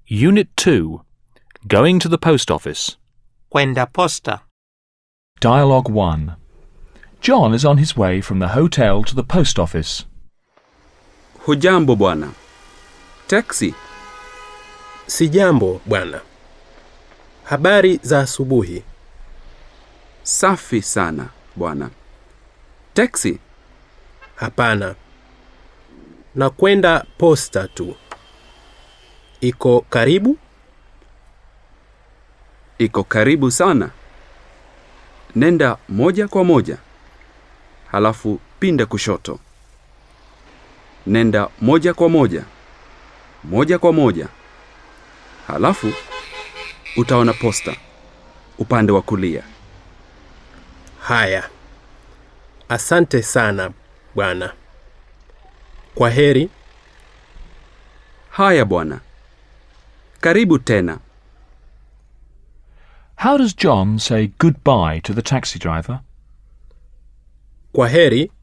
Unit 2. Going to the post office. Kwenda posta. Dialogue 1. John is on his way from the hotel to the post office. Hujambo bwana. Taxi. Sijambo bwana. Habari za asubuhi. Safi sana bwana. Taxi. Hapana. Nakwenda posta tu. Iko karibu? Iko karibu sana. Nenda moja kwa moja. Halafu pinda kushoto. Nenda moja kwa moja. Moja kwa moja. Halafu utaona posta upande wa kulia. Haya. Asante sana bwana. Kwaheri. Haya bwana. Karibu tena. How does John say goodbye to the taxi driver? Kwaheri